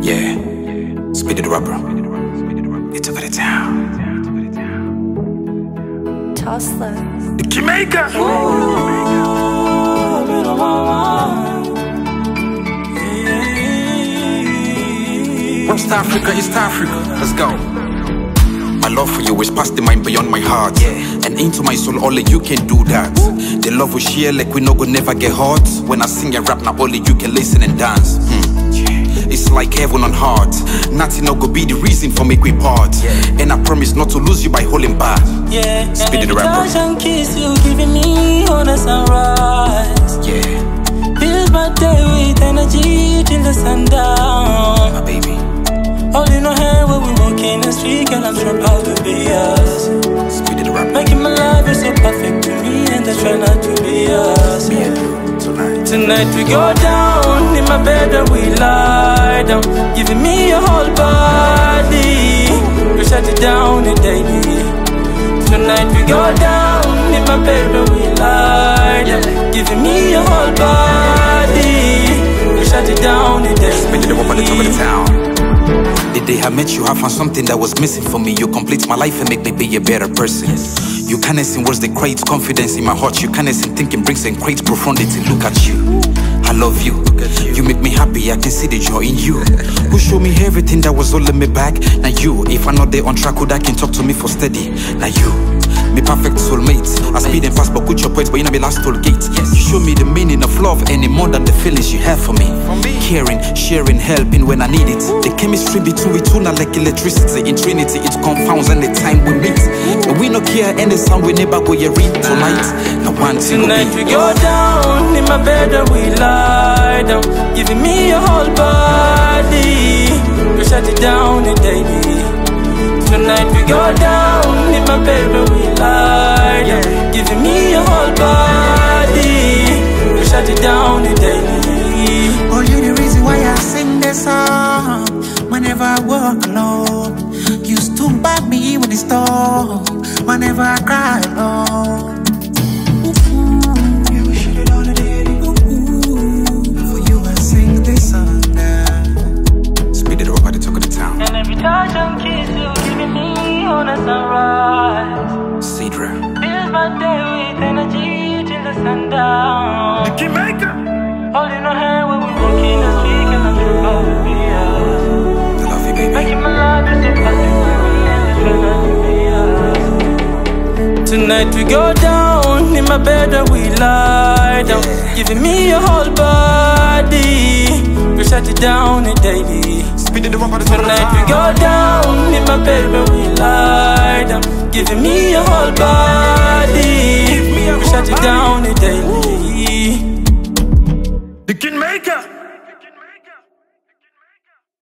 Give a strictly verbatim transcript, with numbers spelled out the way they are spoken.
Yeah, Speedy the rapper. He took it to town. Tossler. The Jamaica. West Africa, East Africa. Let's go. My love for you is past the mind, beyond my heart. Yeah. And into my soul, only you can do that. Woo. The love we share, like we no go never get hot. When I sing and rap, now only you can listen and dance. Hmm. It's like heaven on heart. Nothing no go be the reason for make we part. Yeah. And I promise not to lose you by holding back. Yeah. Speedy the rapper. Touch and kiss you, giving me on a sunrise. Yeah. Fills my day with energy till the sundown. My baby. Holding our hand when we walk in the street, girl, I'm so proud to be us. Speedy the rapper. Making my life is so perfect to me, and I try not to be us. Yeah. Tonight. Tonight we go down in my bed and we lie down, giving me your whole body. You shut it down, baby. Tonight we go down in my bed and we lie down, giving me your whole body. You shut it down, baby. Speedy the rapper, the top of the town. The day I met you, I found something that was missing for me. You complete my life and make me be a better person. Yes. You can't sing words that create confidence in my heart. You can't sing thinking brings and creates profundity. Look at you, I love you. you. You make me happy, I can see the joy in you. Who show me everything that was holding me back? Now you, if I'm not there on track, could I can talk to me for steady? Now you, me perfect soulmate. I speed and fast, but put your points, but you know me last toll gate. Yes. You show me the meaning of love any more than the feelings you have for me. me. Caring, sharing, helping when I need it. The chemistry between we two not like electricity. In Trinity, it confounds any time we meet. But we no care any sound we never go you read tonight. Now one tonight we go down in my bed and we lie down, giving me your whole body. You shut it down, baby. Tonight we go down in my bed and we lie down, giving me your whole body. You shut it down, baby. Oh, you the reason why I sing this song. Whenever I walk alone, you stood by me when it's dark. Whenever I cry alone, yeah, we should have done it. For you I sing this song now. Speedy the rapper, the talk of the town. And every touch and kiss you, giving me on a sunrise. Cedra. Fills my day with energy till the sundown. The Jamaica. Holding our hand when we walk in the street, and I'm so proud to be us. I love you, baby. Making my life is so perfect to me, and I try not to be us. Tonight we go down in my bed and we lie down, yeah. Giving me your whole body. You shut it down, baby. Speedy the rapper, the tonight we go down in my bed and we lie down, giving me your whole body.